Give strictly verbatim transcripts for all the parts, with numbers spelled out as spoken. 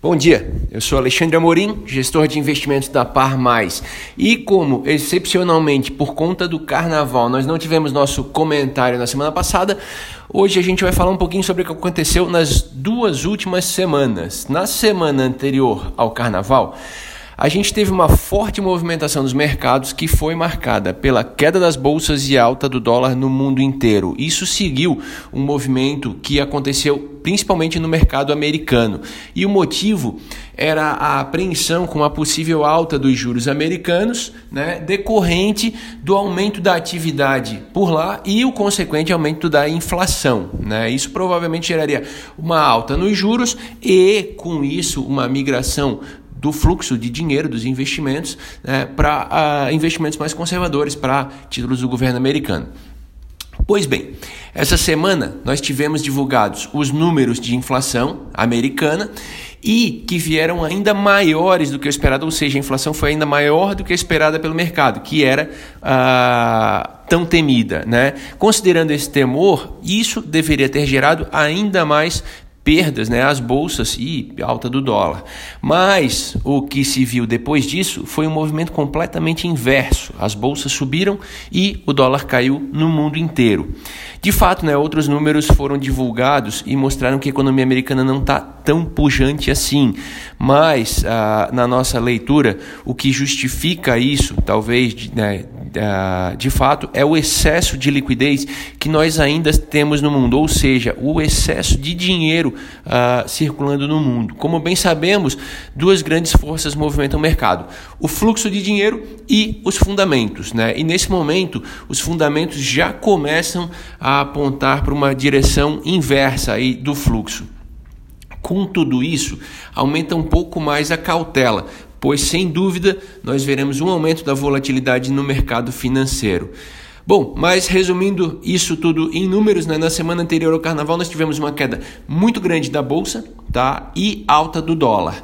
Bom dia, eu sou Alexandre Amorim, gestor de investimentos da Par Mais. E como, excepcionalmente, por conta do carnaval, nós não tivemos nosso comentário na semana passada, hoje a gente vai falar um pouquinho sobre o que aconteceu nas duas últimas semanas. Na semana anterior ao carnaval, a gente teve uma forte movimentação dos mercados que foi marcada pela queda das bolsas e alta do dólar no mundo inteiro. Isso seguiu um movimento que aconteceu principalmente no mercado americano. E o motivo era a apreensão com a possível alta dos juros americanos, né, decorrente do aumento da atividade por lá e o consequente aumento da inflação, né? Isso provavelmente geraria uma alta nos juros e, com isso, uma migração do fluxo de dinheiro dos investimentos, né, para uh, investimentos mais conservadores, para títulos do governo americano. Pois bem, essa semana nós tivemos divulgados os números de inflação americana e que vieram ainda maiores do que o esperado, ou seja, a inflação foi ainda maior do que a esperada pelo mercado, que era uh, tão temida, né? Considerando esse temor, isso deveria ter gerado ainda mais perdas, né, às bolsas e alta do dólar. Mas o que se viu depois disso foi um movimento completamente inverso. As bolsas subiram e o dólar caiu no mundo inteiro. De fato, né, outros números foram divulgados e mostraram que a economia americana não está tão pujante assim. Mas, ah, na nossa leitura, o que justifica isso, talvez, né, ah, de fato, é o excesso de liquidez que nós ainda temos no mundo, ou seja, o excesso de dinheiro Uh, circulando no mundo. Como bem sabemos, duas grandes forças movimentam o mercado: o fluxo de dinheiro e os fundamentos, né? E nesse momento, os fundamentos já começam a apontar para uma direção inversa aí do fluxo. Com tudo isso, aumenta um pouco mais a cautela, pois sem dúvida nós veremos um aumento da volatilidade no mercado financeiro. Bom, mas resumindo isso tudo em números, né? Na semana anterior ao carnaval nós tivemos uma queda muito grande da bolsa, tá? E alta do dólar.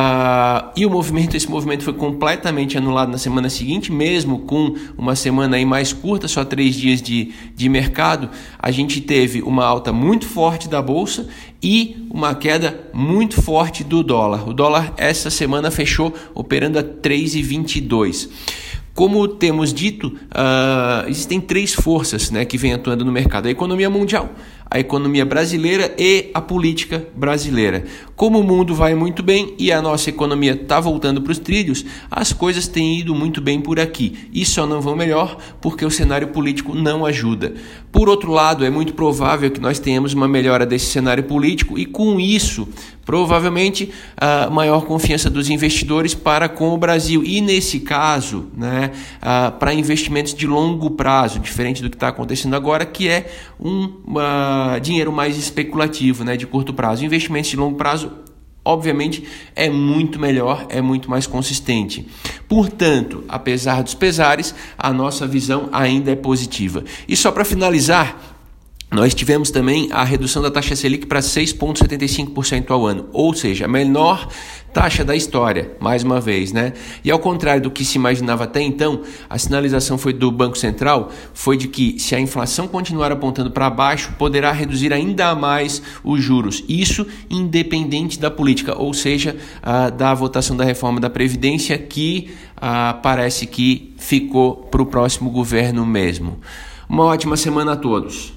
Uh, e o movimento, esse movimento foi completamente anulado na semana seguinte, mesmo com uma semana aí mais curta, só três dias de, de mercado. A gente teve uma alta muito forte da bolsa e uma queda muito forte do dólar. O dólar essa semana fechou operando a três reais e vinte e dois centavos. Como temos dito, uh, existem três forças, né, que vêm atuando no mercado: a economia mundial, a economia brasileira e a política brasileira. Como o mundo vai muito bem e a nossa economia está voltando para os trilhos, as coisas têm ido muito bem por aqui e só não vão melhor porque o cenário político não ajuda. Por outro lado, é muito provável que nós tenhamos uma melhora desse cenário político e, com isso, provavelmente a maior confiança dos investidores para com o Brasil e, nesse caso, né, para investimentos de longo prazo, diferente do que está acontecendo agora, que é um uma, dinheiro mais especulativo, né, de curto prazo. Investimentos de longo prazo, obviamente, é muito melhor, é muito mais consistente. Portanto, apesar dos pesares, a nossa visão ainda é positiva. E só para finalizar, nós tivemos também a redução da taxa Selic para seis vírgula setenta e cinco por cento ao ano, ou seja, a menor taxa da história, mais uma vez, né? E ao contrário do que se imaginava até então, a sinalização foi do Banco Central, foi de que se a inflação continuar apontando para baixo, poderá reduzir ainda mais os juros. Isso independente da política, ou seja, a, da votação da reforma da Previdência, que a, parece que ficou para o próximo governo mesmo. Uma ótima semana a todos.